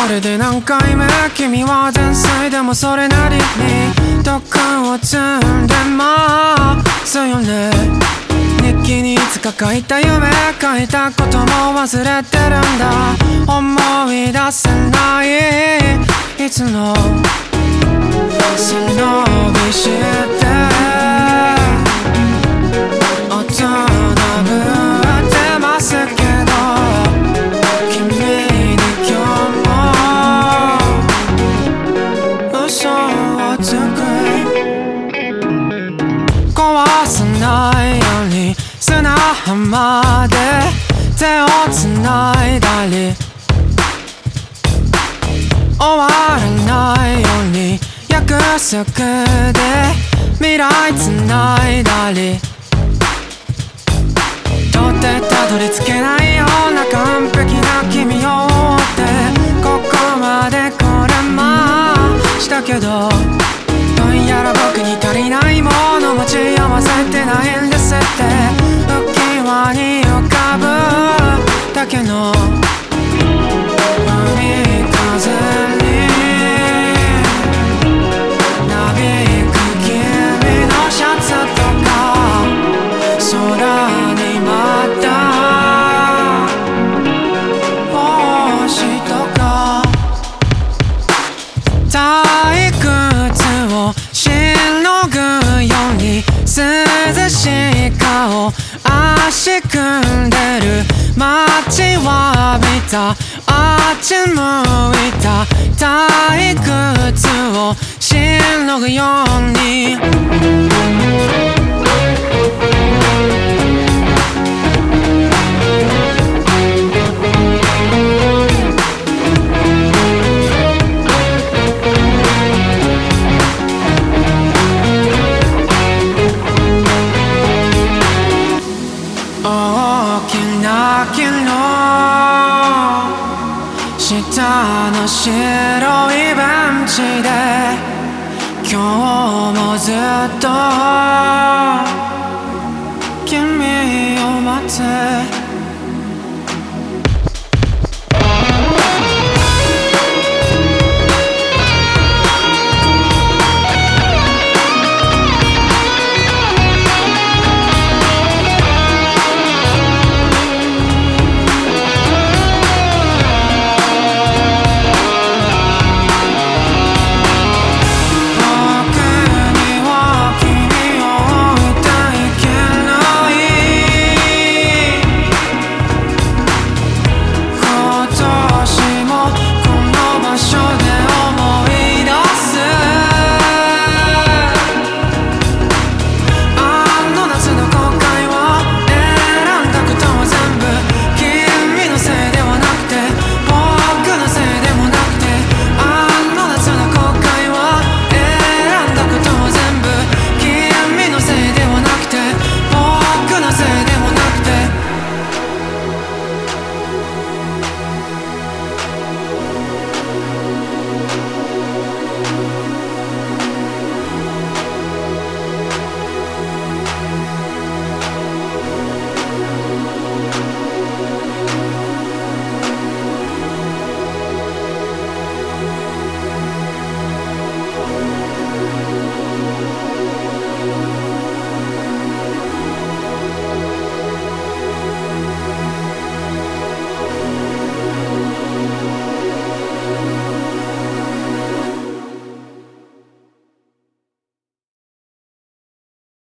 れで何回目君は天才でもそれなりに毒を積んでますよね。日記にいつか書いた夢書いたことも忘れてるんだ。思い出せないいつの背伸びして大人ぶってますけど君に今日も嘘をつく。壊さないように砂浜で手をつないだり終わらないように約束で未来つないだり到底たどり着けないような完璧な君を追ってここまで来れましたけどどうやら僕に足りないもの持ち合わせてないんですって。浮き輪に浮かぶだけの海風になびく君のシャツとか空にまた星とか退屈をしのぐように涼しい顔足組んでる待ちわびたあっち向いた退屈をしのぐように大きな木の下の白いベンチで今日もずっと君を待つ。